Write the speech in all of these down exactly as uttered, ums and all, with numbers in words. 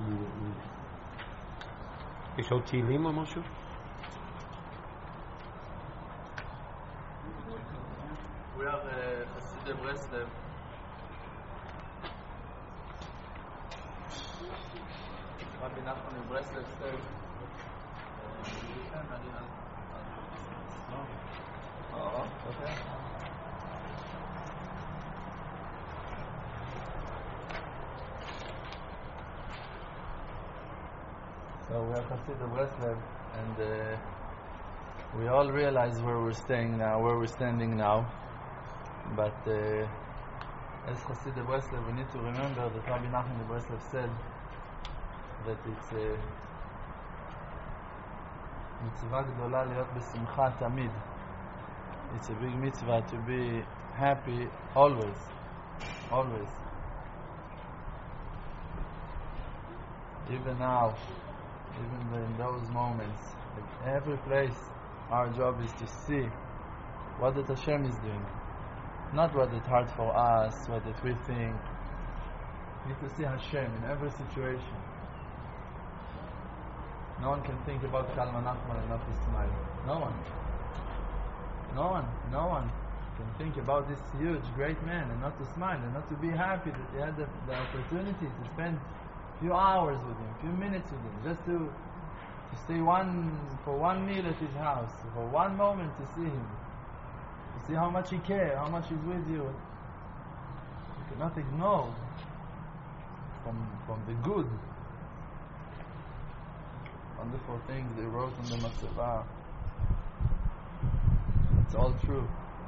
יש עוד תהילים או משהו? We are Hasidim Breslev. Rabbi Nachman in Breslev said, oh, okay. So we are Hasidim Breslev, and uh, we all realize where we're staying now, where we're standing now. But uh, as Hasidim Breslev, we need to remember that Rabbi Nachman in Breslev said that it's a mitzvah gdola liot besimcha tamid. It's a big mitzvah to be happy always, always. Even now, even in those moments, like every place, our job is to see what that Hashem is doing, not what it's hard for us, what that we think. We need to see Hashem in every situation. No one can think about Kalman Nachman and not to smile. No one. No one. No one can think about this huge, great man and not to smile and not to be happy that he had the, the opportunity to spend a few hours with him, a few minutes with him, just to to stay one for one meal at his house, for one moment to see him, to see how much he cares, how much he's with you. You cannot ignore from from the good, wonderful things they wrote on the Matzevah. It's all true.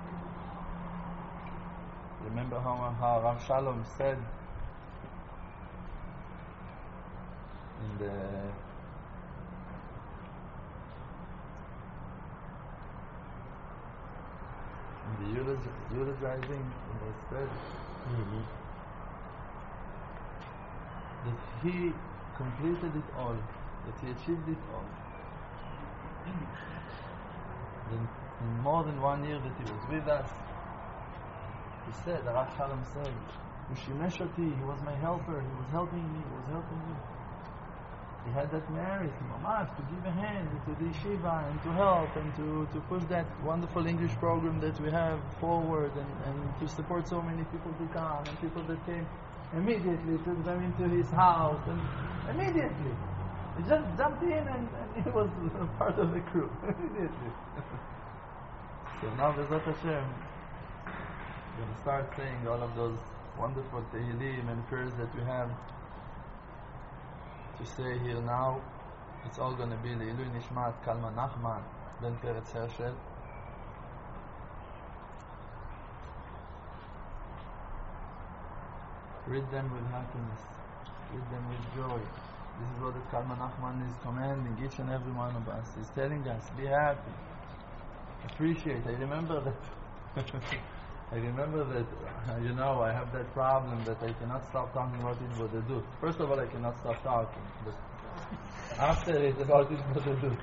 Remember how, how Rav Shalom said in the in the eulogi- eulogizing, he said Mm-hmm. that he completed it all, that he achieved it all. Then in more than one year that he was with us, he said, Rav Shalom said, "He shimesh oti, he was my helper, he was helping me, he was helping me." He had that merit, mamash, to give a hand to the yeshiva and to help and to, to push that wonderful English program that we have forward and, and to support so many people to come and people that came immediately, took them into his house and immediately. He just jumped in and, and he was part of the crew, immediately. So now, B'ezrat Hashem, we're going to start saying all of those wonderful Tehillim and prayers that we have to say here now. It's all going to be Le'ilui Nishmat Kalman Nachman Ben Peretz Hershel. Read them with happiness, read them with joy. This is what the Kalman Nachman is commanding each and every one of us. He's telling us, be happy, appreciate. I remember that I remember that, uh, you know, I have that problem that I cannot stop talking about Hitbodedut. First of all, I cannot stop talking, but after it's about Hitbodedut.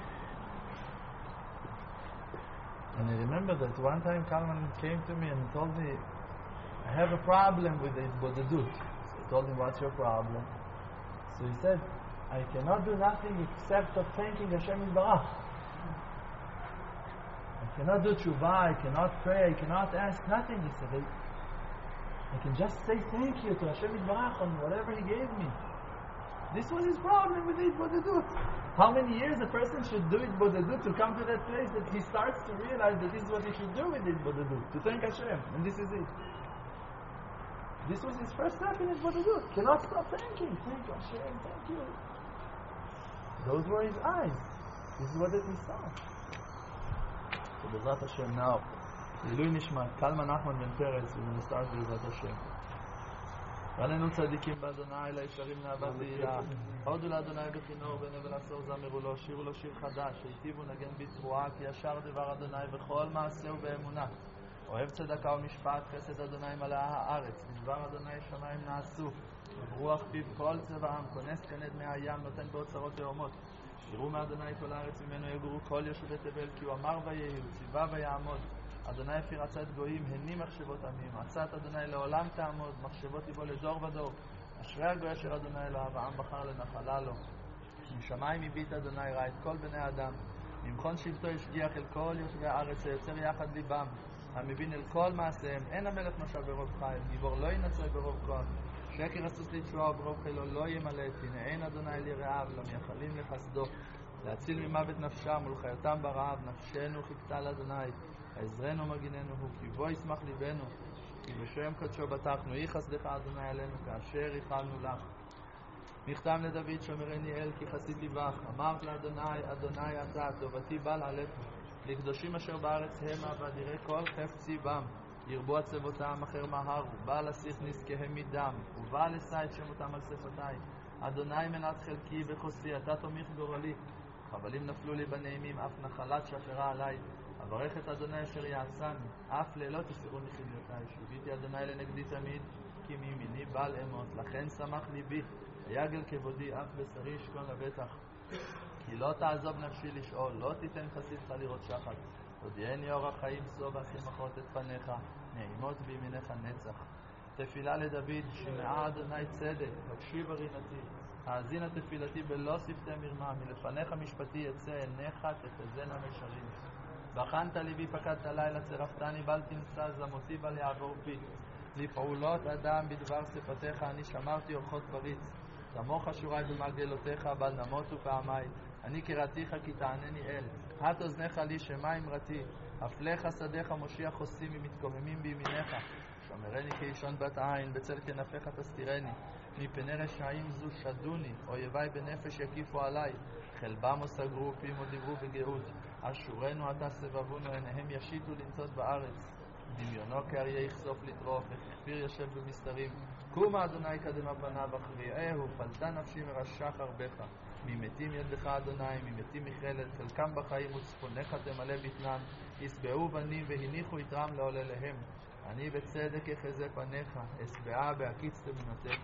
And I remember that one time Kalman came to me and told me, I have a problem with Hitbodedut. So I told him, what's your problem? So he said, I cannot do nothing except of thanking Hashem Yisbarach. I cannot do tshuva, I cannot pray, I cannot ask nothing. He said, I, I can just say thank you to Hashem Yisbarach on whatever He gave me. This was his problem with Hitbodedut. How many years a person should do Hitbodedut to come to that place that he starts to realize that this is what he should do with Hitbodedut, to thank Hashem, and this is it. This was his first step in Hitbodedut. Cannot stop thanking. Thank you, Hashem, thank you. Those were his eyes. This is what he saw. So B'ezrat Hashem now, Le'ilui Nishmat Kalman Nachman Ben Peretz, we're going to start B'ezrat Hashem. ועלינו צדיקים באדוני, לישרים נאווה תהילה. הודו לאדוני בכינור, בנבל עשור זמרו לו, שירו לו שיר חדש, היטיבו נגן בתרועה, כי ישר דבר אדוני וכל מעשהו באמונה. אוהב צדקה ומשפט, חסד אדוני מלאה הארץ, מדבר אדוני שמיים נעשו. רוח פיו כל צבעם, כונס כנד מהים, נותן באוצרות תאומות. שירו מאדוני כל הארץ, ממנו יגורו כל יושבי תבל, כי הוא אמר ויהי, הוא ציווה ויעמוד. אדוני אפיר עצת גויים, הני מחשבות עמים, עצת אדוני לעולם תעמוד, מחשבות ליבו לדור ודור. אשרי הגוי אשר אדוני אלוהיו, העם בחר לנחלה לו. משמיים הביט אדוני, ראה את כל בני אדם. ממכון שבטו השגיח אל כל יושבי הארץ, היוצר יחד ליבם, המבין אל כל מעשיהם. אין המלך נושע ברוב חיל, גיבור לא ינצח ברוב כוח. שקר הסוס לתשועה וברוב חילו לא ימלט. הנה אין אדוני אל יראיו, לא מייחלים לחסדו. להציל ממוות נפשם ולחיותם ברעב. נפשנו חיכתה לאדוני, עזרנו מגיננו הוא, כי בו ישמח ליבנו, כי בשם קדשו בטחנו. יהי חסדך אדוני עלינו כאשר ייחלנו לך. מכתב לדוד, שומרני אל כי חסיד ליבך. אמרת לאדוני, אדוני אתה, טובתי בל עליך. לקדושים אשר בארץ המה, ואדירי כל חפצי בם. ירבו עצבותם אחר מהרו, בא לשיח נזקיהם מדם, ובא לשא את שמותם על שפתי. אדוני מנת חלקי וחוסי, אתה תומך גורלי. חבלים נפלו לי בנעימים, אף נחלת שפרה עליי. אברך את אדוני אשר יעשני, אף לילות תסרו מחליותי. שיביתי אדוני לנגדי תמיד, כי מימיני בל אמות. לכן שמח ליבי, היגל כבודי, אף בשרי ישכון לבטח. כי לא תעזוב נפשי לשאול, לא תיתן חסידך לראות שחת. תודיעני אור החיים סובה, שמחות את פניך, נעימות בימינך נצח. תפילה לדוד, שמעה אדוני צדק, הקשיב רינתי. האזינה תפילתי בלא שפתי מרמה, מלפניך משפטי יצא, עיניך תחזינה משרים. בחנת ליבי פקדת לילה, צרפתני בל תמצא, זמותי בל יעבור פי. לפעולות אדם בדבר שפתיך, אני שמרתי אורחות פריץ. תמוך שורי במרגלותיך, בל נמותו פעמי. אני קראתיך כי תענני אל. הט אוזניך לי שמע אמרתי. הפלך שדיך מושיע חוסים ממתקוממים בימיניך. שמרני כאישון בת עין, בצל כנפיך תסתירני. מפני רשעים זו שדוני, אויבי בנפש יקיפו עליי. חלבם או סגרו, פיהם או דיברו בגאות. אשורנו אתה סבבונו, עיניהם ישיתו לנצות בארץ. דמיונו כאריה יחשוף לטרוף, וככפיר יושב במסתרים. קום אדוני קדמה פניו אחריעהו, פלטה נפשי מרשע חרבך. ממתים ידך אדוני, ממתים מכלת, חלקם בחיים וצפונך תמלא בטנם. יסבעו בנים והניחו יתרם לעולליהם. אני בצדק יחזה פניך, אסבעה בהקיץ תמונתך.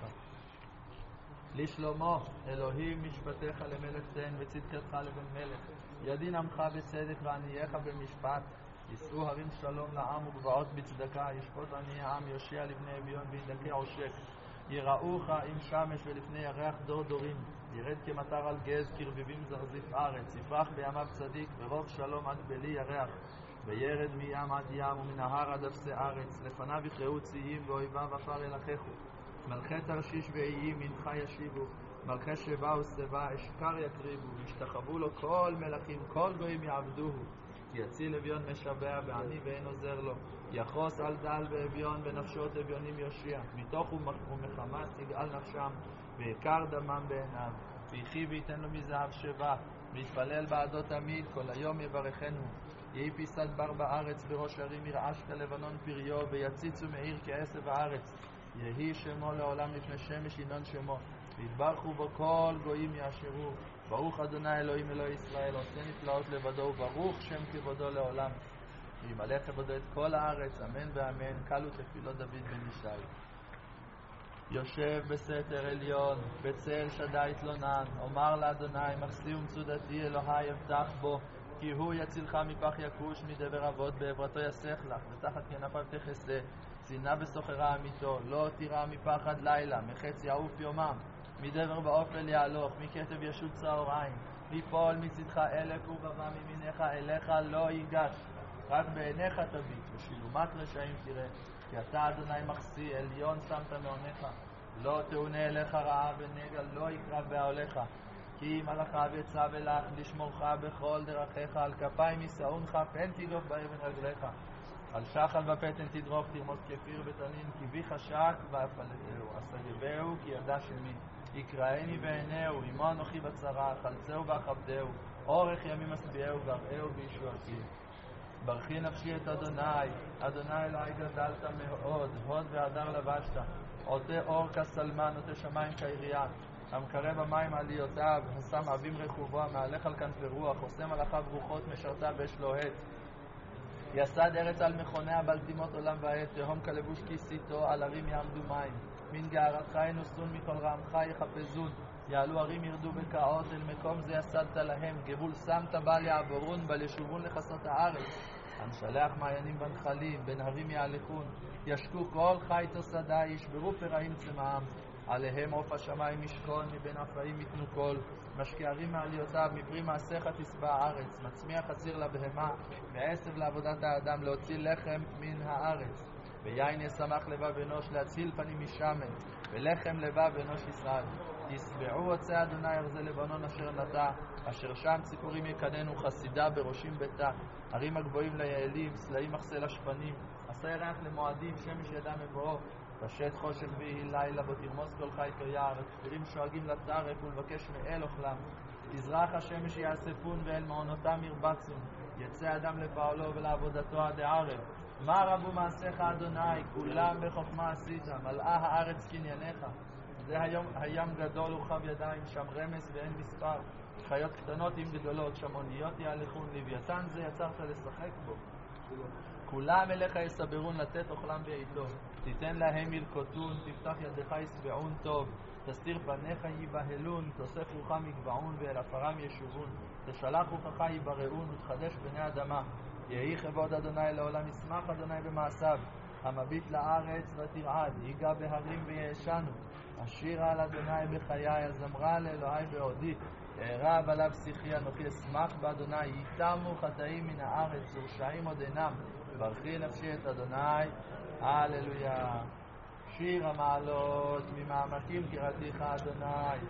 לשלמה, אלוהים משפטיך למלך תן, וצדקתך לבן מלך. ידין עמך בצדק וענייך במשפט. יישאו הרים שלום לעם וגבעות בצדקה. ישפוט עניי העם, יושיע לבני אביון וידכא עושק. יראוך עם שמש ולפני ירח דור דורים. ירד כמטר על גז, כרביבים זרזיף ארץ. יפרח בימיו צדיק, ברוב שלום עד בלי ירח. וירד מים עד ים ומנהר עד אפסי ארץ. לפניו יכרעו ציים ואויביו עפר ילחכו. מלכי תרשיש ואיים מנחה ישיבו. מלכי שבא וסבא אשכר יקריבו. ישתחוו לו כל מלכים, כל גויים יעבדוהו. כי יציל אביון משבע ועני ואין עוזר לו. יחוס על דל באביון ונפשות אביונים יושיע. מתוך ומחמת יגאל נפשם ויקר דמם בעיניו. ויחי ויתן לו מזהב שבע. ויתפלל בעדו תמיד, כל היום יברכנו. יהי פיסת בר בארץ, בראש הרים ירעש כלבנון פריו, ויציצו מאיר כעשב הארץ. יהי שמו לעולם לפני שמש ינון שמו. ויתברכו בו כל גויים יאשרו. ברוך אדוני אלוהים אלוהי ישראל, עושה נפלאות לבדו, וברוך שם כבודו לעולם. וימלא כבודו את כל הארץ, אמן ואמן. קלו תפילות דוד בן ישי. יושב בסתר עליון, בצל שדי תלונן. אומר לאדוני, מחסי ומצודתי, אלוהי אבטח בו. כי הוא יצילך מפח יקוש, מדבר אבות, בעברתו יסך לך, ותחת כנפיו תחסה. צינה בסוחרה אמיתו, לא תירא מפחד לילה, מחץ יעוף יומם. מדבר באופל יהלוך, מכתב ישות צהריים. ליפול מצדך אלף ובא מימינך, אליך לא ייגש. רק בעיניך תביט, ושילומת רשעים תראה. כי אתה אדוני מחסי, עליון שמת מעונך. לא תאונה אליך רעה ונגע, לא יקרב בעוליך. כי מלאכה וצו אלך, לשמורך בכל דרכיך. על כפיים ישאונך, פן תגוף באבן רגליך. על שחל ופתן תדרוך, תרמוס כפיר ותנין. כי בי חשק ואפלתהו, אסגבהו כי ידע שמי. יקראני בעיניהו, עמו אנוכי בצרה. חלצהו ואכבדהו, אורך ימים אשביעהו, ואראהו בישועתי. ברכי נפשי את אדוני, אדוני אלוהי גדלת מאוד, הוד והדר לבשת. עוטה אור כסלמן, עוטה שמיים כעירייה. המקרב המים עליותיו, השם אבים רחובו, המהלך על כנפי רוח, עושה מלאכיו רוחות, משרתה באש לוהט. יסד ארץ על מכוניה, בלטימות עולם ועת, תהום כלבוש כיסיתו, על הרים יעמדו מים. מן גערתך ינוסון, מכל רעמך יחפזון. יעלו הרים ירדו בקעות, אל מקום זה יסדת להם. גבול שמת בל יעבורון, בל ישובון לחסות הארץ. הנשלח מעיינים בנחלים, בין הרים יהלכון. ישקו כל חי תוסדה, ישברו פרעים צמאם. עליהם עוף השמיים משכון, מבין אפאים יתנו קול, משקערים מעליותיו, מפרי מעשיך תשבע הארץ, מצמיח חציר לבהמה, ועשב לעבודת האדם, להוציא לחם מן הארץ. ויין ישמח לבב אנוש, להציל פנים משמן, ולחם לבב אנוש ישראל. יסבעו עצי אדוני ארזי לבנון אשר נטע, אשר שם ציפורים יקננו, חסידה בראשים ביתה, הרים הגבוהים ליעלים, סלעים מחסה לשפנים, עשה ירח למועדים, שמש ידע מבואו, פשט חושך ויהי לילה, בו תרמוס כל חי כיער, הכפירים שואגים לטרף ולבקש מאל אוכלם. תזרח השמש יאספון ואל מעונותם ירבצון, יצא אדם לפעולו ולעבודתו עד הערב. מה רבו מעשיך אדוני, כולם בחוכמה עשית, מלאה הארץ קנייניך. זה היום, הים גדול ורחב ידיים, שם רמס ואין מספר, חיות קטנות עם גדולות, שם אוניות יהלכון, לוויתן זה יצרת לשחק בו. כולם אליך יסברון, לתת אוכלם בעיתו, תיתן להם ילקוטון, תפתח ידך יסבעון טוב, תסתיר פניך יבהלון, תוסף רוחם יגבעון ואל עפרם ישובון, תשלח רוחך יברעון ותחדש בני אדמה. יהי כבוד אדוני לעולם, ישמח אדוני במעשיו, המביט לארץ ותרעד, ייגע בהרים ויעשנו. אשירה על אדוני בחיי, הזמרה לאלוהי בעודי, אערב עליו שיחי, אנוכי אשמח באדוני. ייתמו חטאים מן הארץ ורשעים עוד אינם, ברכי נפשי את אדוני, הללויה. שיר המעלות, ממעמקים קראתיך אדוני,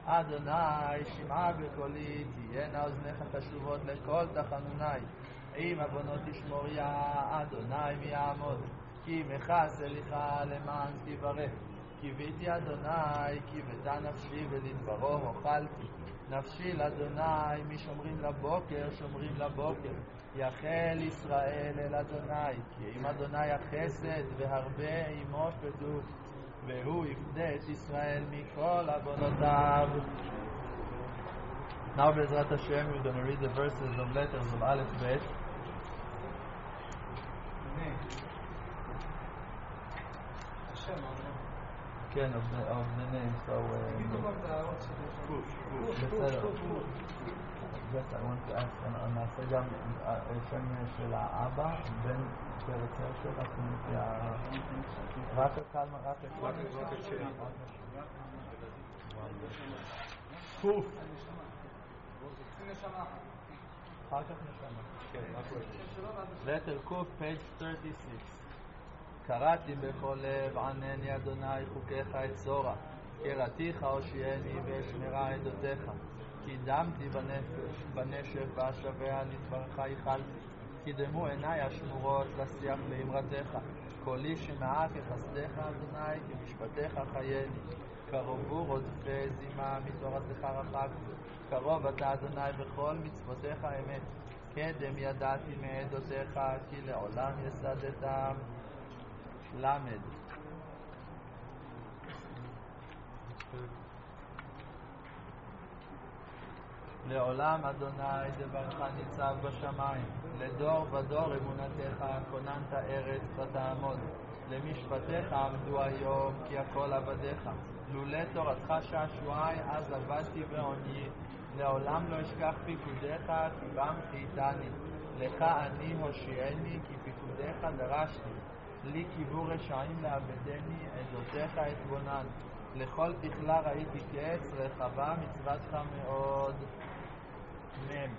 אדוני שמעה בקולי, תהיינה אוזניך קשובות לכל תחנוני. עם עוונות תשמוריה, אדוני מי יעמוד, כי מכס אליך למען תברך. קיוויתי אדוני, קיוותה נפשי ולדברו הוכלתי. נפשי לאדוני, מי שומרים לבוקר, שומרים לבוקר. יחל ישראל אל אדוני, כי עם אדוני החסד והרבה עמו פדות, והוא יפדה את ישראל מכל עוונותיו. Now בעזרת השם, we're going to read the verses of letters of Aleph Bet. כן, of the name, so... בסדר. Yes, I want to ask, נעשה גם שם של האבא, בן פרץ הרשל, אנחנו נתיה... רק הקלמה, רק הקלמה. קוף. אחר כך נשמה. letter קוף, page thirty-six. קראתי בכל לב, ענני אדוני חוקיך את צורה, קראתיך הושיעני ואשמרה עדותיך. קידמתי בנפש, בנשף והשבע לדברך ייחלתי. קידמו עיניי השמורות לשיח לאמרתך. קולי שמעה כחסדך אדוני, כמשפטיך חייני. קרובו רודפי זימה, מתורתך רחקתי. קרוב אתה אדוני בכל מצוותיך אמת. קדם ידעתי מעדותיך, כי לעולם יסדתם. למד. לעולם אדוני דברך ניצב בשמיים, לדור ודור אמונתך כוננת ארץ ותעמוד. למשפטיך עמדו היום, כי הכל עבדיך. לולא תורתך שעשועי, אז עבדתי בעוני. לעולם לא אשכח פיקודיך, כי בם חייתני. לך אני הושיעני, כי פיקודיך דרשתי. לי קיוו רשעים לעבדני, עדותיך אתבונן. לכל תכלה ראיתי קץ, רחבה מצוותך מאוד. מם.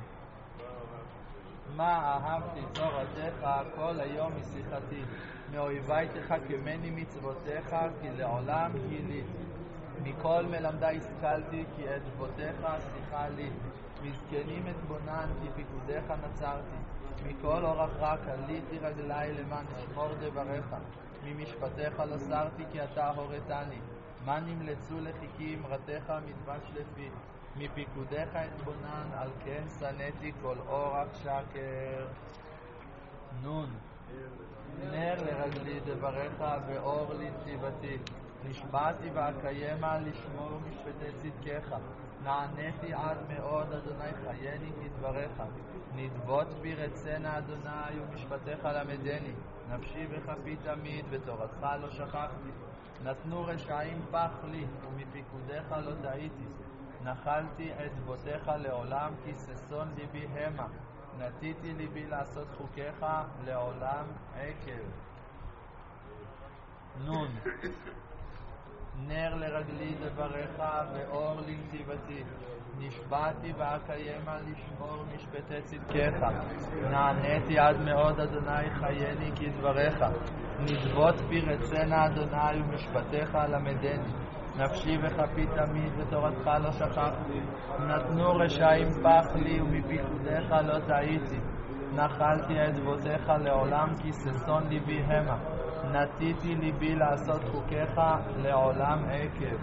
מה אהבתי תורתך כל היום משיחתי, מאויבי תחכמני מצוותיך, כי לעולם גיליתי. מכל מלמדי השכלתי, כי עדותיך שיחה לי. מזקנים אתבונן, כי פיקודיך נצרתי. מכל אורח רע קליתי רגלי, למען אשמור דבריך. ממשפטיך לא סרתי, כי אתה הורתני. מה נמלצו לחיכי אמרתך מדבש לפי. מפיקודיך אתבונן, על כן שנאתי כל אורח שקר. נון. נר לרגלי דבריך ואור לנתיבתי. נשבעתי ואקיימה לשמור משפטי צדקך. נעניתי עד מאוד אדוני חייני כדבריך. נדבות בי רצנה אדוני ומשפטיך למדני. נפשי בכפי תמיד ותורתך לא שכחתי. נתנו רשעים פח לי ומפיקודיך לא טעיתי. נחלתי עדבותיך לעולם, כי ששון ליבי המה. נתיתי ליבי לעשות חוקיך לעולם עקב. נון. נר לרגלי דבריך ואור לנתיבתי. נשבעתי ואקיימה לשמור משפטי צדקך. נעניתי עד מאוד אדוני חייני כדבריך. נדבות פי רצנה אדוני ומשפטיך למדני. נפשי וכפי תמיד ותורתך לא שכחתי. נתנו רשעים פח לי ומפיקודיך לא טעיתי. נחלתי עדבותיך לעולם כי ששון ליבי המה. נתיתי ליבי לעשות חוקיך לעולם עקב.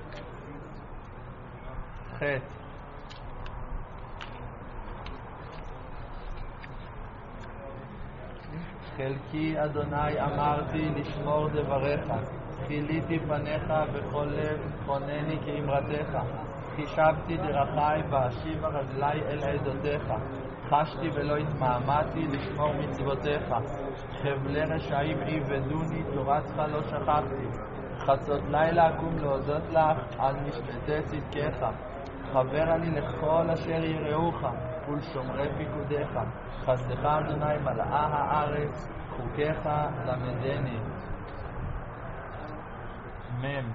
חטא. חלקי אדוני אמרתי לשמור דבריך. חיליתי פניך בכל לב חונני כאמרתך. חישבתי דרכי ואשיבה רגלי אל עדותיך. חשתי ולא התמהמהתי לשמור מצוותיך. חבלי רשעים עבדוני תורתך לא שכחתי. חצות לילה אקום להודות לך על משפטי צדקך. חבר אני לכל אשר יראוך ולשומרי פיקודיך. חסדך אדוני מלאה הארץ חוקיך למדני. מם.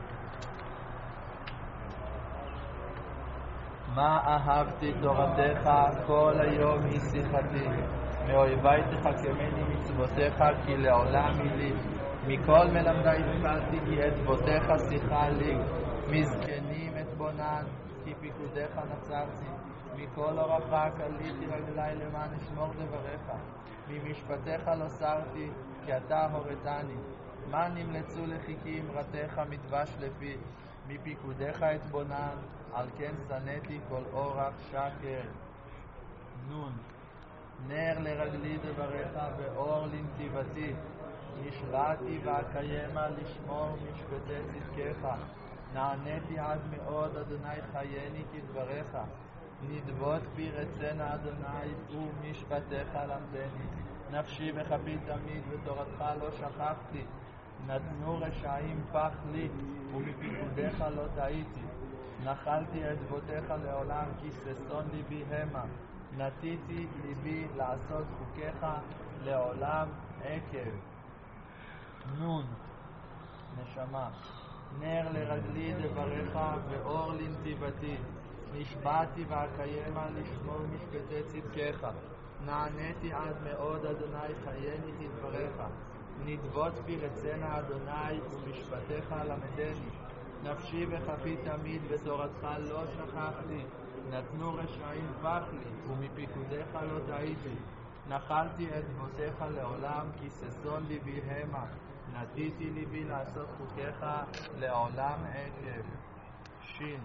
מה אהבתי תורתך כל היום היא שיחתי. מאויבי תחכמני מצוותיך כי לעולם היא לי. מכל מלמדי השכלתי כי עדבותיך שיחה לי. מזקנים אתבונן כי פיקודיך נצרתי. מכל אורחך עליתי רגלי למען אשמור דבריך. ממשפטיך לא סרתי כי אתה הורתני. מה נמלצו לחיקי אמרתך מדבש לפי. מפיקודיך אתבונן על כן שנאתי כל אורח שקר. נון. נר לרגלי דבריך ואור לנתיבתי. נשבעתי ואקיימה לשמור משפטי צדקך. נעניתי עד מאוד אדוני חייני כדבריך. נדבות פי רצנה אדוני ומשפטיך למדני. נפשי וכפי תמיד ותורתך לא שכחתי. נתנו רשעים פח לי ומפיקודיך לא טעיתי. נחלתי עדבותיך לעולם כי ששון ליבי המה. נתיתי ליבי לעשות חוקיך לעולם עקב. נון. נשמה. נר לרגלי דבריך ואור לנתיבתי. נשבעתי ואקיימה לשמור משפטי צדקך. נעניתי עד מאוד אדוני חייני כדבריך. נדבות פי רצנה אדוני ומשפטיך למדני. נפשי וכפי תמיד ותורתך לא שכחתי. נתנו רשעים פח לי ומפיקודיך לא טעיתי. נחלתי עדבותיך לעולם כי ששון ליבי המה. נתיתי ליבי לעשות חוקיך לעולם עקב. שין.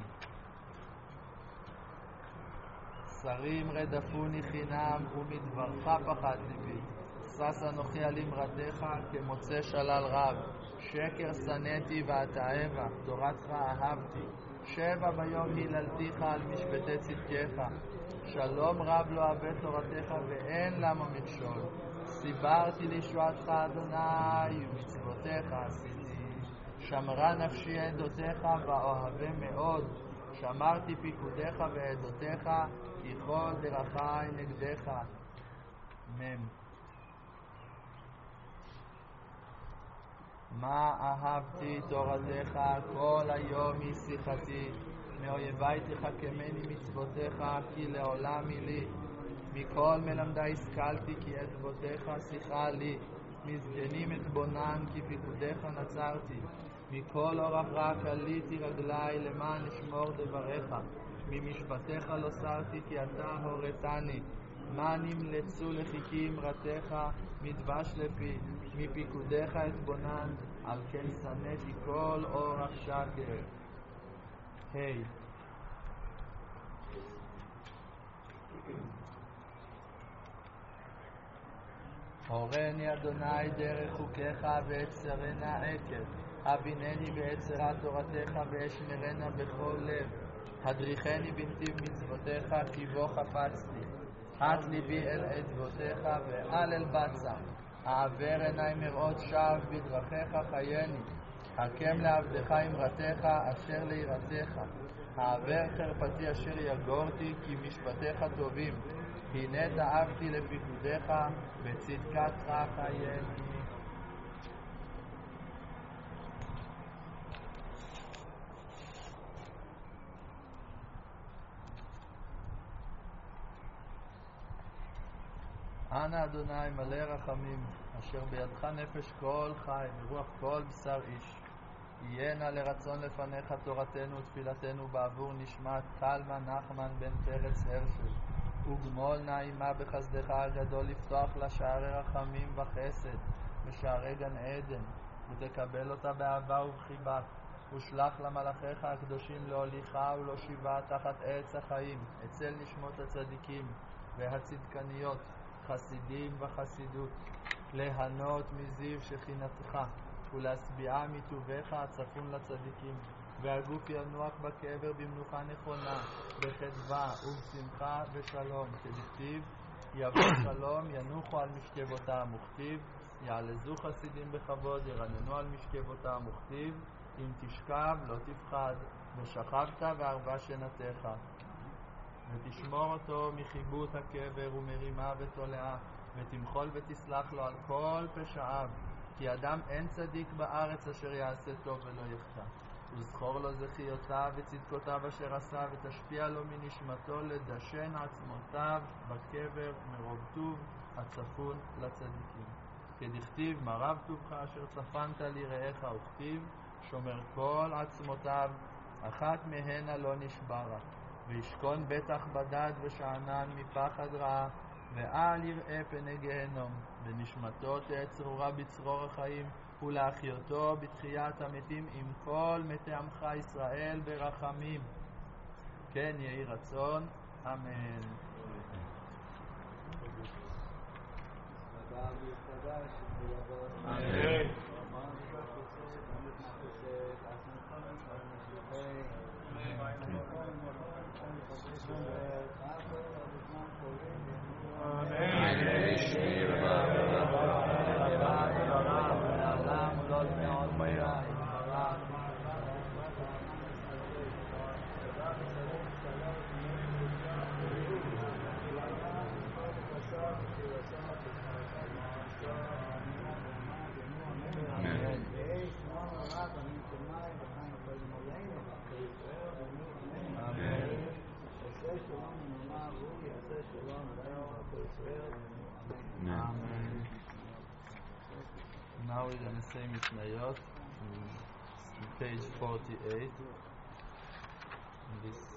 שרים רדפוני חינם ומדברך פחד ליבי. שש אנוכי על אמרתך כמוצא שלל רב. שקר שנאתי ואתעבה תורתך אהבתי. שבע ביום היללתיך על משפטי צדקך. שלום רב לא אוהב תורתך ואין למה מכשול. סיברתי לישועתך אדוני ומצוותיך עשיתי. שמרה נפשי עדותיך ואוהבה מאוד. שמרתי פיקודיך ועדותיך כי כל דרכי נגדך. מם. מה אהבתי תורתך כל היום היא שיחתי. מאויבי תחכמני מצוותיך כי לעולם היא לי. מכל מלמדי השכלתי כי עדבותיך שיחה לי. מזקנים אתבונן כי פיקודיך נצרתי. מכל אורח רק עליתי רגלי למען אשמור דבריך. ממשפטיך לא סרתי כי אתה הורתני. מה נמלצו לחיקי אמרתך מדבש לפי. מפיקודיך אתבונן על כן שנאתי כל אורח שקר. היי. הורני אדוני דרך חוקיך ואצרנה עקב. הבינני בעצרת תורתך ואשמרנה בכל לב. הדריכני בנתיב מצוותיך כי בו חפצתי. הט ליבי אל עדבותיך ואל אל בצע. העבר עיני מראות שווא בדרכיך חייני. הקם לעבדך אמרתך אשר ליראתך. העבר חרפתי אשר יגורתי כי משפטיך טובים. הנה דאגתי לפיקודיך בצדקתך חייני. אנא אדוני מלא רחמים, אשר בידך נפש כל חי ורוח כל בשר איש. יהיה נא לרצון לפניך תורתנו ותפילתנו בעבור נשמת קלמן נחמן בן פרץ הרשל, וגמול נא עמה בחסדך הגדול לפתוח לה שערי רחמים וחסד בשערי גן עדן, ותקבל אותה באהבה ובחיבה, ושלח למלאכיך הקדושים להוליכה ולהושיבה תחת עץ החיים אצל נשמות הצדיקים והצדקניות, חסידים וחסידות, ליהנות מזיו שכינתך ולהשביעה מטובך הצפון לצדיקים, והגוף ינוח בקבר במנוחה נכונה, בחדווה ובשמחה ושלום, כדכתיב יבוא שלום ינוחו על משכבותם, וכתיב יעלזו חסידים בכבוד ירננו על משכבותם, וכתיב אם תשכב לא תפחד, ושכבת וערבה שנתך. ותשמור אותו מחיבוט הקבר ומרימה ותולעה, ותמחול ותסלח לו על כל פשעיו, כי אדם אין צדיק בארץ אשר יעשה טוב ולא יחטא. וזכור לו זכיותיו וצדקותיו אשר עשה, ותשפיע לו מנשמתו לדשן עצמותיו בקבר מרוב טוב הצפון לצדיקים. כדכתיב מה רב טובך אשר צפנת ליראיך, וכתיב שומר כל עצמותיו, אחת מהנה לא נשברה. וישכון בטח בדד ושענן מפחד רע, ואל יראה פני גהנום. ונשמתו תהיה צרורה בצרור החיים, ולהחיותו בתחיית המתים עם כל מתי עמך ישראל ברחמים. כן יהי רצון, אמן. אמן. Now we're going to say Mishnayot, page forty-eight. This.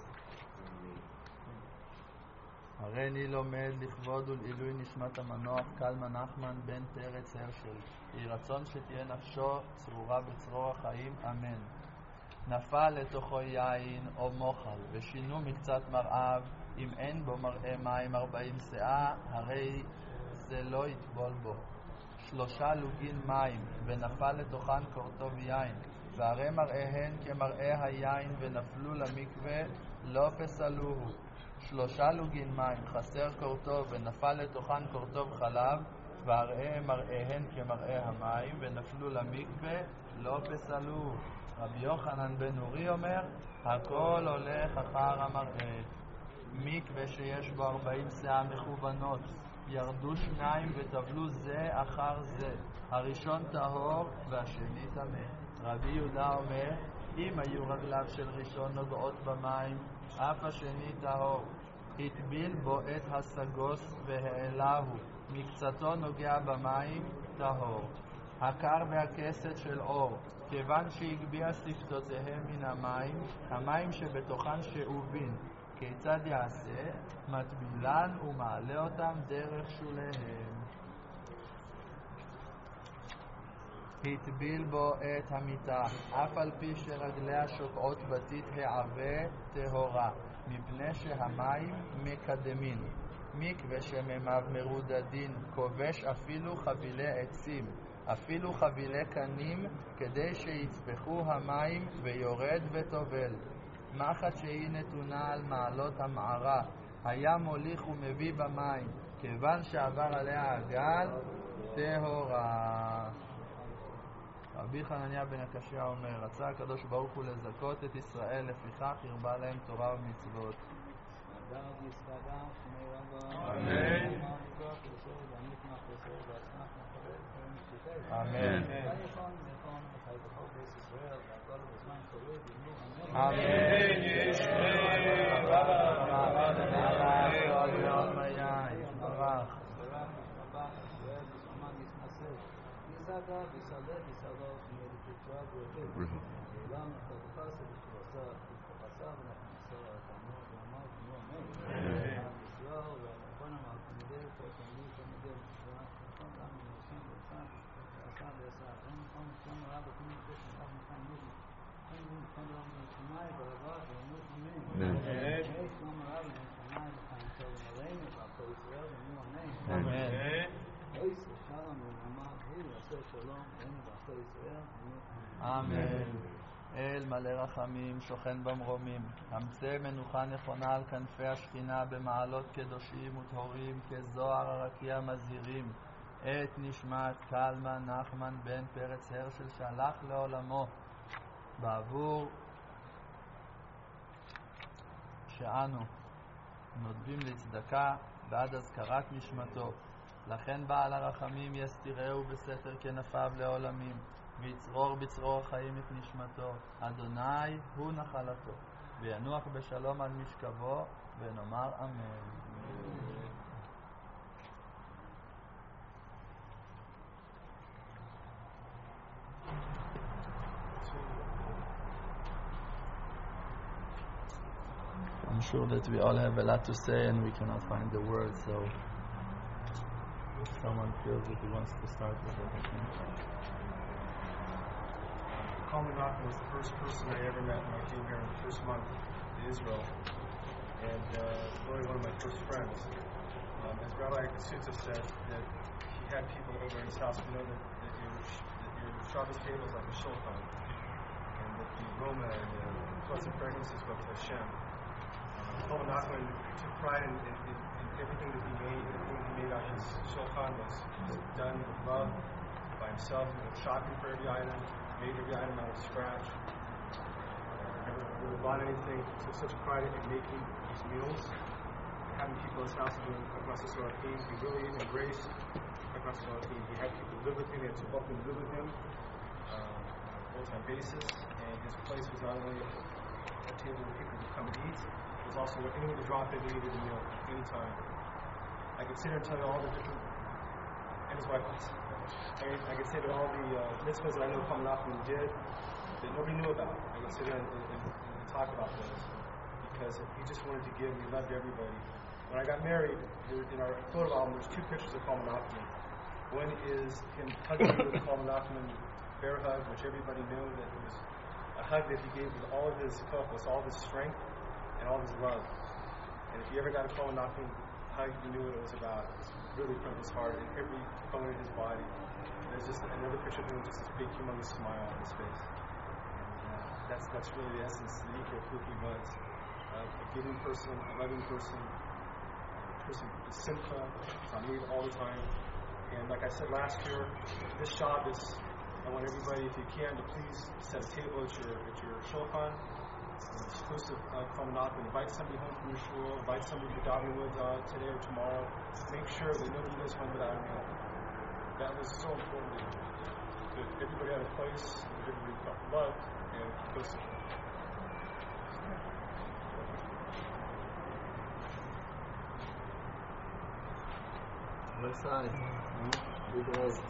הרי אני לומד לכבוד ולעילוי נשמת המנוח קלמן נחמן בן פרץ הרשל. יהי רצון שתהיה נפשו צרורה בצרור החיים, אמן. נפל לתוכו יין או מוחל, ושינו מקצת מרעיו, אם אין בו מראה מים ארבעים שאה, הרי זה לא יטבול בו. שלושה לוגין מים, ונפל לתוכן קורטוב יין, והרי מראיהן כמראה היין, ונפלו למקווה, לא פסלוהו. שלושה לוגין מים, חסר קורטוב, ונפל לתוכן קורטוב חלב, והרי מראיהן כמראה המים, ונפלו למקווה, לא פסלוהו. רבי יוחנן בן אורי אומר, הכל הולך אחר המראה. מקווה שיש בו ארבעים שאה מכוונות, ירדו שניים וטבלו זה אחר זה, הראשון טהור והשני טמא. רבי יהודה אומר, אם היו רגליו של ראשון נוגעות במים, אף השני טהור. הטביל בו את הסגוס והעלהו, מקצתו נוגע במים, טהור. הקר והכסת של אור, כיוון שהגביע שפתותיהם מן המים, המים שבתוכן שאובין, כיצד יעשה? מטבילן ומעלה אותם דרך שוליהם. הטביל בו את המיטה, אף על פי שרגליה שוקעות בתית העבה טהורה, מפני שהמים מקדמין. מקווה שממיו מרודדין, כובש אפילו חבילי עצים, אפילו חבילי קנים, כדי שיצפחו המים ויורד וטובל. מחט שהיא נתונה על מעלות המערה, היה מוליך ומביא במים, כיוון שעבר עליה הגל, טהורה. רבי חנניה בן הקשיא אומר, רצה הקדוש ברוך הוא לזכות את ישראל, לפיכך הרבה להם תורה ומצוות. אמן. אמן. אמן. Saka, Bisada, Bisada, Medikicha, Goethe, Lam, Tadhasa, Vishwasa, Vishwasa, Vishwasa, Tamo, Rama, Tamo, Amen. Israel, Ramapana, Malkamide, Tokani, Kamide, Vishwa, Ram, Yosem, Vishwa, Vishwasa, Vishwa, Ram, Tom, Tom, Rabba, Kumi, Krishna, Ram, Kam, Nudi, Kam, Kam, Ram, Shemai, Baraba, Ramu, Amen. Amen. Kam, Ram, Shemai, Kam, Tom, Malain, Bako, Israel, Ramu, Amen. Amen. אמן. אל מלא רחמים, שוכן במרומים, המצא מנוחה נכונה על כנפי השכינה במעלות קדושים וטהורים, כזוהר הרקיע מזהירים את נשמת קלמן נחמן בן פרץ הרשל שהלך לעולמו, בעבור שאנו נודבים לצדקה בעד הזכרת נשמתו. לכן בעל הרחמים יסתירהו בסתר כנפיו לעולמים, ויצרור בצרור החיים את נשמתו. אדוני הוא נחלתו, וינוח בשלום על משכבו, ונאמר אמן. I'm sure that we all have a lot to say and we cannot find the words, so if someone feels that he wants to start with it. Kalman Nachman was the first person I ever met when I came here in the first month to Israel, and uh, really one of my first friends. Um, as Rabbi Kasutza said, that he had people over in his house. We know that, that your, that your Shabbos table is like a shulchan, and that the aroma and the pleasant fragrances go to Hashem. Kalman Nachman took pride in, in, in, in everything that he made. Everything he made on his shulchan was, was done with love by himself. He was shopping for every item, made every item out of scratch. Uh, never really bought anything. Took such pride in making these meals, having people in his house doing across the Sorachim. He really embraced across the Sorachim. He had people live with him. He had to help them live with him uh, on a full-time basis. And his place was not only a table where people would come and eat, it was also where anyone would drop in and needed a meal anytime. I could sit here and tell you all the different, and his wife was. I, I could say that all the uh, mitzvahs that I know Kalman Nachman did that nobody knew about. I could sit there and, and, and talk about those because he just wanted to give. He loved everybody. When I got married, there, in our photo album, there's two pictures of Kalman Nachman. One is him hugging me with the Kalman Nachman bear hug, which everybody knew that it was a hug that he gave with all of his focus, all of his strength, and all of his love. And if you ever got a Kalman Nachman hug, you knew what it was about. It was really from his heart and every bone in his body. There's just another picture of him with just this big, humongous smile on his face. And uh, that's that's really the essence, the equal of who he was. Uh, a giving person, a loving person, a person with simcha, tamid all the time. And like I said last year, this Shabbos, I want everybody, if you can, to please set a table at your at your shulchan. Exclusive of Kalman Nachman. Invite somebody home from your shul. Invite somebody to daven with uh, today or tomorrow. Make sure that nobody goes home without a meal. That was so important. That everybody had a place, that everybody felt loved, and close to them. Left side. Big right.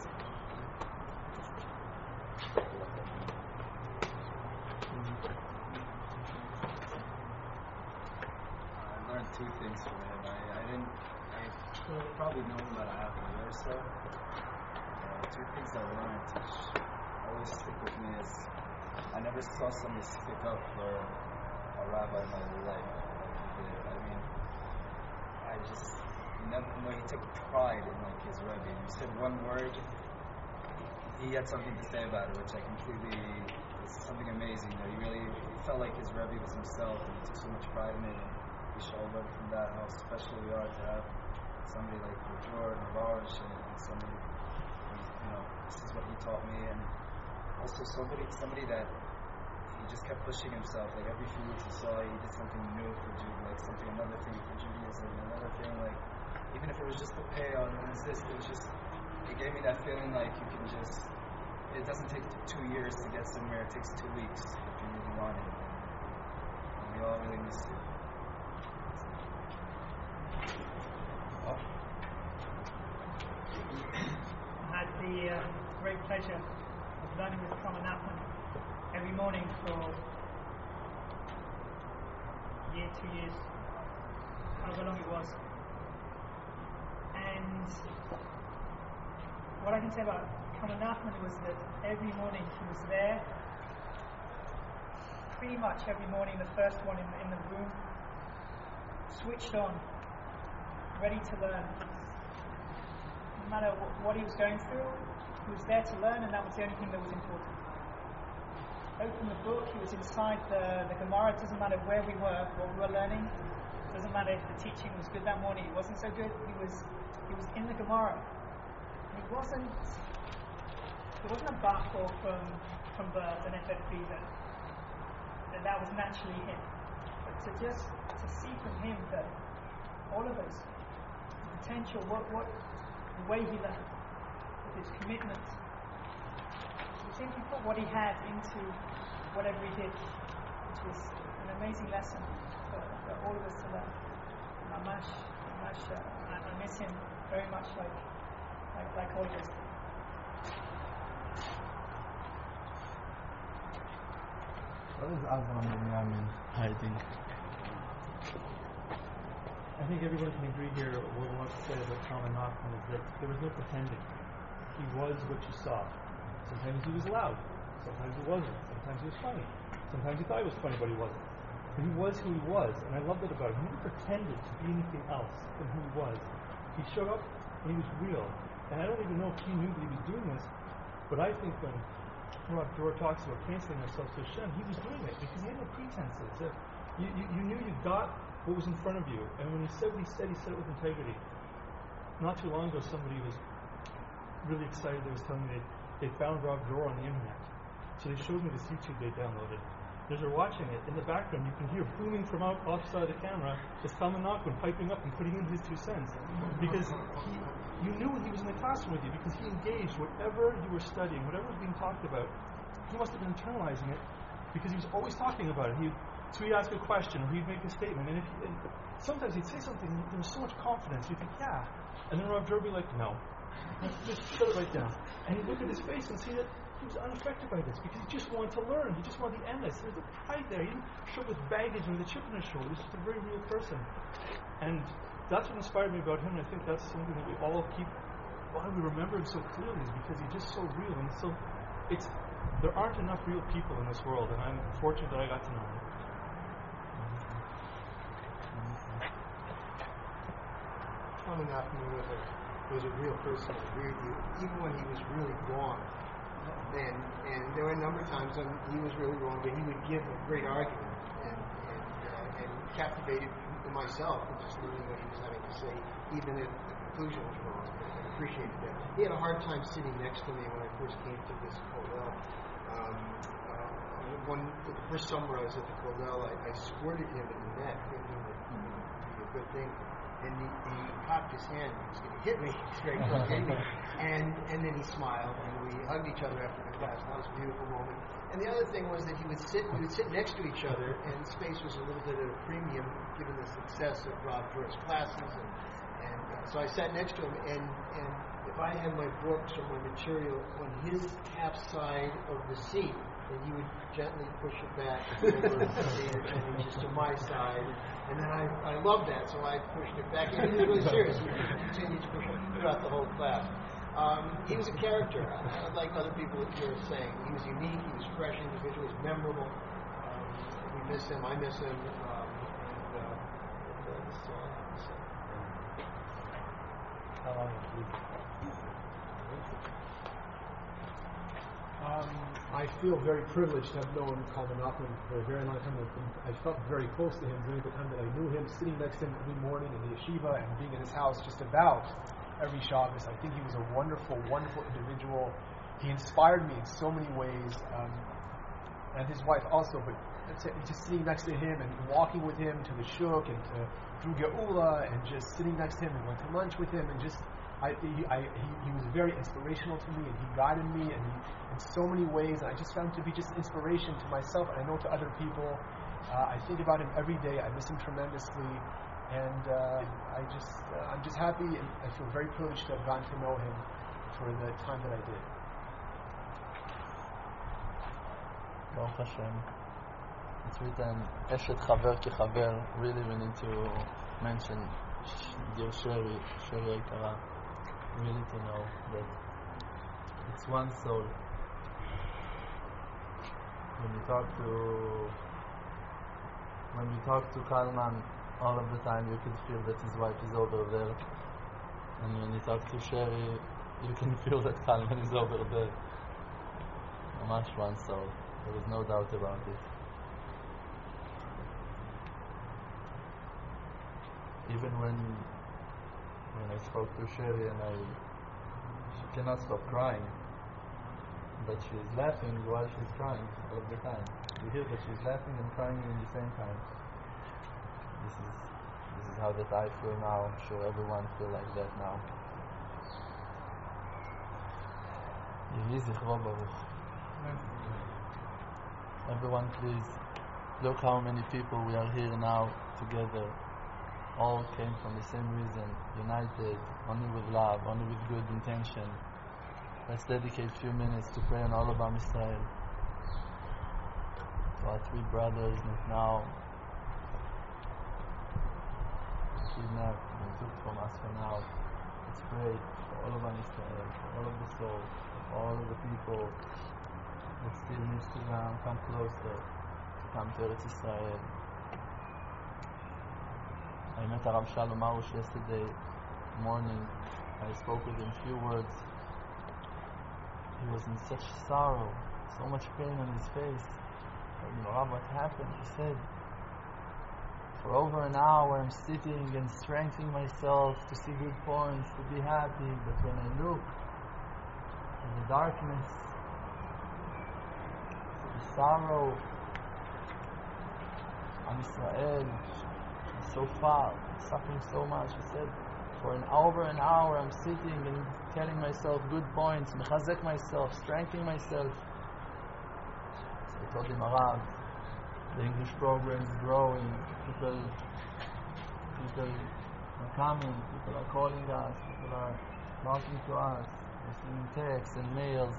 Two things from him. I, I didn't, I probably know him about a half a year or so. Uh, two things I learned, which always stick with me, is I never saw somebody stick up for a rabbi in my life like he did. I mean, I just never, you know, he took pride in like his Rebbe. You said one word, he had something to say about it, which I completely, it's something amazing. You know, he really he felt like his Rebbe was himself, and he took so much pride in it. We should all learn from that, how special we are to have somebody like Rajor and Varish and, and somebody, you know, this is what he taught me, and also somebody somebody that he just kept pushing himself. Like every few weeks he saw, he did something new for Jude, like something, another thing for Judaism, another thing, like, even if it was just the pay on and this, it was just, it gave me that feeling like you can just, it doesn't take two years to get somewhere, it takes two weeks if you really want it, and we all really miss it. At the uh, great pleasure of learning with Common Nachman every morning for a year, two years, however long it was. And what I can say about Common Nachman was that every morning he was there, pretty much every morning, the first one in the, in the room, switched on, ready to learn. No matter what, what he was going through, he was there to learn, and that was the only thing that was important. Open the book, he was inside the, the Gemara. It doesn't matter where we were, what we were learning. It doesn't matter if the teaching was good that morning, it wasn't so good. He was he was in the Gemara. He wasn't it wasn't a Bachor from from birth, an F F B that, that that was naturally him. But to just to see from him that all of us, the potential, what what the way he learned, with his commitment, he simply put what he had into whatever he did, which was an amazing lesson for, for all of us to learn. Mamash, Mamash, uh, I, I miss him very much, like like like all of us. What does Avram Binyamin hiding? I think everyone can agree here what we want to say about Common Nachman is that there was no pretending. He was what you saw. Sometimes he was loud. Sometimes he wasn't. Sometimes he was funny. Sometimes he thought he was funny, but he wasn't. But he was who he was, and I love that about him. He never pretended to be anything else than who he was. He showed up, and he was real. And I don't even know if he knew that he was doing this, but I think when Rav Dror talks about canceling ourselves to Hashem, he was doing it because he had no pretenses. Uh, you, you, you knew you got what was in front of you, and when he said what he said, he said it with integrity. Not too long ago, somebody was really excited. They was telling me they, they found Rav Dror on the internet. So they showed me this YouTube they downloaded. As they're watching it, in the background, you can hear booming from out offside the camera, is Common Nachman piping up and putting in his two cents. Because he, you knew he was in the classroom with you, because he engaged whatever you were studying, whatever was being talked about. He must have been internalizing it, because he was always talking about it. He, so he'd ask a question, or he'd make a statement, and, if he, and sometimes he'd say something, and there was so much confidence, you'd think, yeah. And then Rav Dror would be like, no. Just shut it right down. And he'd look at his face and see that he was unaffected by this because he just wanted to learn. He just wanted the endless. There's a pride there. He didn't show up with baggage or with a chip on his shoulder. He was just a very real person. And that's what inspired me about him. And I think that's something that we all keep, why we remember him so clearly is because he's just so real. And so it's, there aren't enough real people in this world. And I'm fortunate that I got to know him. Common Nachman was a, was a real person. I agree with you. Even when he was really wrong. And, and there were a number of times when he was really wrong, but he would give a great argument and, and, uh, and captivated myself with just learning what he was having to say, even if the conclusion was wrong. I appreciated that. He had a hard time sitting next to me when I first came to this Kollel. Um, uh, one, the first summer I was at the Kollel, I, I squirted him in the neck, thinking that it would be a good thing. And he, he cocked his hand, he was going to hit me, straight close to me. And, and then he smiled, and we hugged each other after the class. That was a beautiful moment. And the other thing was that he would sit, we would sit next to each other, and space was a little bit at a premium given the success of Rav Dror's classes. And, and uh, so I sat next to him, and, and if I had my books or my material on his half side of the seat, then he would gently push it back over eight or ten inches to my side. And then I, I loved that, so I pushed it back. And he was really serious. He continued to push it throughout the whole class. Um, he was a character, uh, like other people that you're saying. He was unique, he was fresh individual, he was memorable. Um, we miss him, I miss him. Um, and uh, that's all I have to say. How long have you been? Um, I feel very privileged to have known Common Nachman for a very long time. I felt very close to him during the time that I knew him, sitting next to him every morning in the yeshiva and being in his house just about every Shabbos. I think he was a wonderful, wonderful individual. He inspired me in so many ways, um, and his wife also, but just sitting next to him and walking with him to the shuk and to through Geula and just sitting next to him and went to lunch with him and just I, he, I, he, he was very inspirational to me, and he guided me and he, in so many ways, and I just found him to be just inspiration to myself, and I know to other people. Uh, I think about him every day. I miss him tremendously, and uh, I just, uh, I'm just happy, and I feel very privileged to have gotten to know him for the time that I did. Baruch Hashem. It's written, Eshet Chaver Ki Chaver. Really, we need to mention dear Sherry, Sherry Aikara. Really to know that it's one soul. When you talk to, when you talk to Kalman, all of the time you can feel that his wife is over there. And when you talk to Sherry, you can feel that Kalman is over there. Mamash one soul. There is no doubt about it. Even when when I spoke to Sherry and I, she cannot stop crying, but she is laughing while she's crying all of the time. You hear that she's laughing and crying at the same time. This is this is how that I feel now. I'm sure everyone feel like that now. Yehi Zichro Baruch. Everyone, please look how many people we are here now together. All came from the same reason, united, only with love, only with good intention. Let's dedicate a few minutes to pray on all of Am Yisrael. To our three brothers now kidnapped and took from us for now. Let's pray for all of Am Yisrael, for all of the souls, for all of the people that still needs to come, come closer, to come to Eretz Yisrael. I met Arav Shalom Arush yesterday morning. I spoke with him a few words. He was in such sorrow, so much pain on his face. I said, Arav, what happened? He said, for over an hour I'm sitting and strengthening myself to see good points, to be happy, but when I look in the darkness, the sorrow, Am Yisrael, so far, suffering so much. He said, for an over an hour I'm sitting and telling myself good points, mechazek myself, strengthening myself. So I told him, Arav, the English program is growing, people, people are coming, people are calling us, people are talking to us, we're sending texts and mails.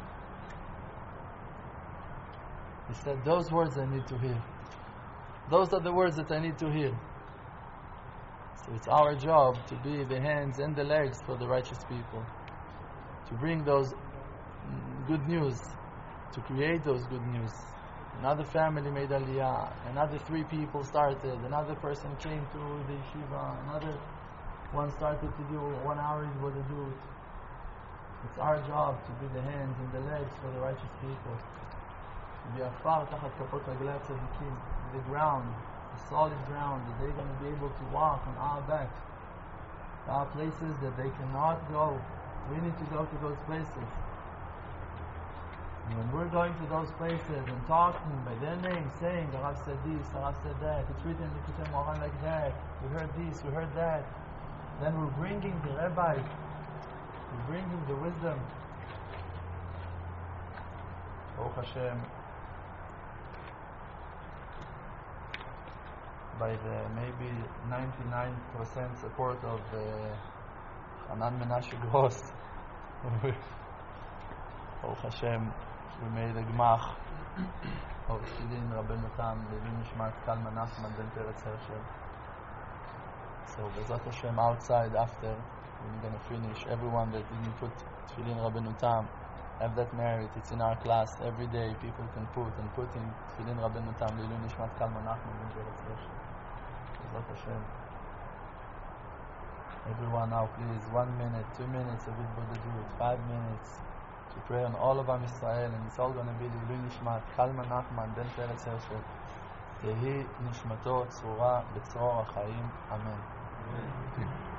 He said, those words I need to hear. Those are the words that I need to hear. So it's our job to be the hands and the legs for the righteous people, to bring those good news, to create those good news. Another family made Aliyah, another three people started, another person came to the yeshiva, another one started to do one hour is what to do. It's our job to be the hands and the legs for the righteous people, to be afar tachat kapot raglei tzadikim, the ground, the solid ground that they're going to be able to walk on our backs. There are places that they cannot go. We need to go to those places. And when we're going to those places and talking by their name, saying, Arav said this, Arav said that, it's written in the Likutei Moharan like that, we heard this, we heard that, then we're bringing the rabbis, we're bringing the wisdom. Baruch Hashem, by the maybe ninety-nine percent support of uh, Hanan Menashe Gross, Baruch Hashem, we made a gmach of Tfilin Rabbeinu Tam, Levin Nishmat Kalman Nachman Ben Peretz Hershel. So Bezat Hashem, outside after we're going to finish, everyone that didn't put Tfilin Rabbeinu Tam have that merit. It's in our class every day. People can put and put in Tfilin Rabbeinu Tam, Levin Nishmat Kalman Nachman Ben Peretz Hershel. Bezat Hashem. Everyone now, please, one minute, two minutes of it, but do it, five minutes to pray on all of Am Yisrael, and it's all going to be L'ilui Nishmat Kalman Nachman Ben Peretz Hershel. Tehi Nishmato Tzrura B'tzror HaChaim. Amen.